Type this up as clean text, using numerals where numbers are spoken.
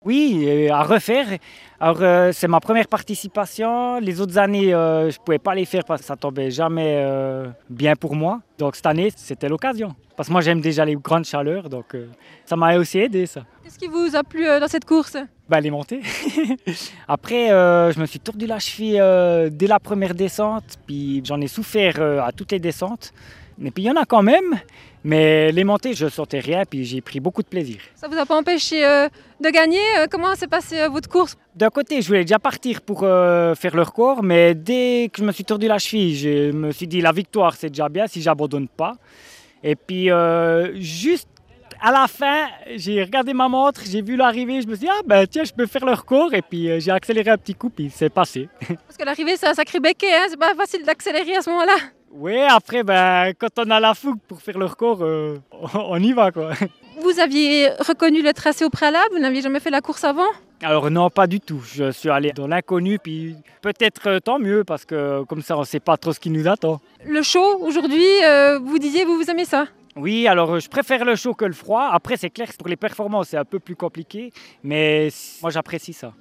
Oui, à refaire. Alors, c'est ma première participation. Les autres années, je ne pouvais pas les faire parce que ça tombait jamais bien pour moi. Donc cette année, c'était l'occasion. Parce que moi, j'aime déjà les grandes chaleurs, donc ça m'a aussi aidé, ça. Qu'est-ce qui vous a plu dans cette course? Les montées. Après, je me suis tordu la cheville dès la première descente, puis j'en ai souffert à toutes les descentes. Et puis il y en a quand même, mais les montées, je ne sentais rien, puis j'ai pris beaucoup de plaisir. Ça vous a pas empêché de gagner? Comment s'est passée votre course? D'un côté, je voulais déjà partir pour faire le record, mais dès que je me suis tordu la cheville, je me suis dit la victoire, c'est déjà bien si j'abandonne pas. Et puis, juste à la fin, j'ai regardé ma montre, j'ai vu l'arrivée, je me suis dit, tiens, je peux faire le record. Et puis, j'ai accéléré un petit coup, puis c'est passé. Parce que l'arrivée, c'est un sacré becquet, hein? C'est pas facile d'accélérer à ce moment-là. Oui, après, quand on a la fougue pour faire le record, on y va, quoi. Vous aviez reconnu le tracé au préalable? Vous n'aviez jamais fait la course avant? Alors non, pas du tout. Je suis allé dans l'inconnu, puis peut-être tant mieux, parce que comme ça, on ne sait pas trop ce qui nous attend. Le chaud, aujourd'hui, vous disiez, vous aimez ça? Oui, alors je préfère le chaud que le froid. Après, c'est clair que pour les performances, c'est un peu plus compliqué, mais moi, j'apprécie ça.